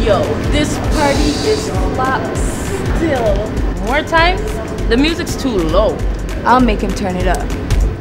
Yo, this party is locked still. More time? The music's too low. I'll make him turn it up.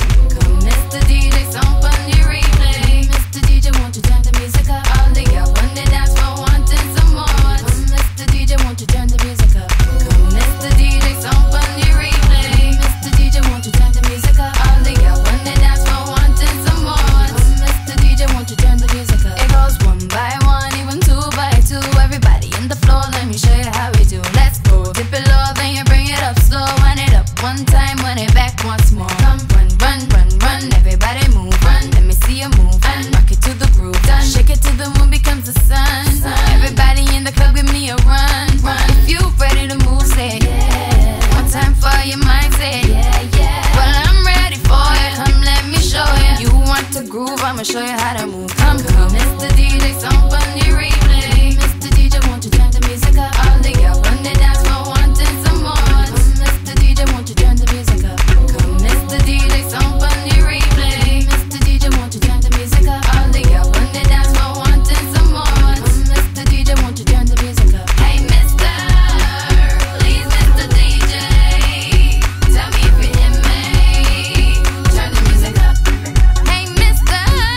One time, run it back once more. Come, run, run, run, run. Everybody move, run. Let me see you move. And rock it to the groove. Done. Shake it till the moon becomes the sun. Everybody in the club, give me a run. If you ready to move, say yeah. One time for your mind, say yeah, yeah. Well, I'm ready for it. Come, let me show you. You want to groove? I'ma show you how to move. Come, come, Mr. DJ, some funny replay. Mr. DJ, won't you turn the music up? All the girls run the dance floor, wanting some more. Won't you turn the music up? Come, Mr. DJ, some funny replay. Mr. DJ, won't you turn the music up? All the girls on the dance floor wanting some more. Mr. DJ, won't you turn the music up? Hey, Mr. Please, Mr. DJ, tell me if you hear me. Turn the music up. Hey, Mr.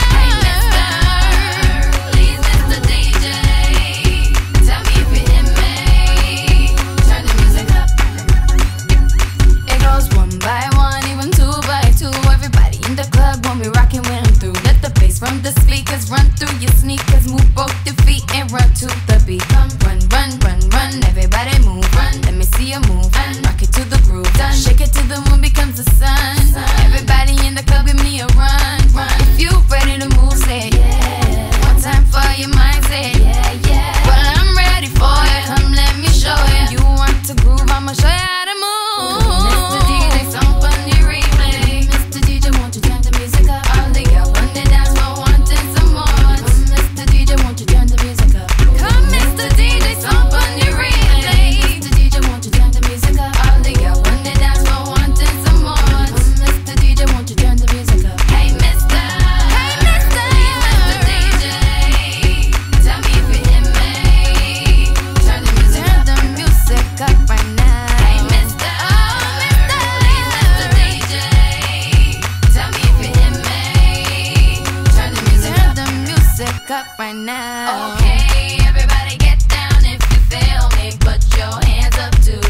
Please, Mr. DJ, tell me if you hear me. Turn the music up. It goes one by one, even two by two. Everybody in the club when we rockin' when I'm through. Let the bass from the speakers run through your sneakers. Move both your feet and run to the beat. Come, run, run, run, run. Everybody move, run. Let me see you move. And rock it to the groove. Done. Shake it till the moon becomes the sun. Everybody in the club, give me a run. If you ready to move, say yeah. One time for your mind, say yeah, yeah. Well, I'm ready for it. Come, let me show you. You want to groove? I'ma show you how to move. Mr. DJ, some funny replay. Mr. DJ, won't you turn the music up? All the girls on the dance floor wanting some more. Mr. DJ, won't you turn the music up? Come, Mr. DJ, some funny replay. Mr. DJ, won't you turn the music up? All the girls on the dance floor wanting some more. Mr. DJ, won't you turn the music up? Hey, Mr. DJ, tell me if you hear me. Turn the music up. Turn the music up right now. Hey, Mr. DJ, tell me if you hear me. Turn the music up right now. Okay, everybody get down if you feel me. Put your hands up to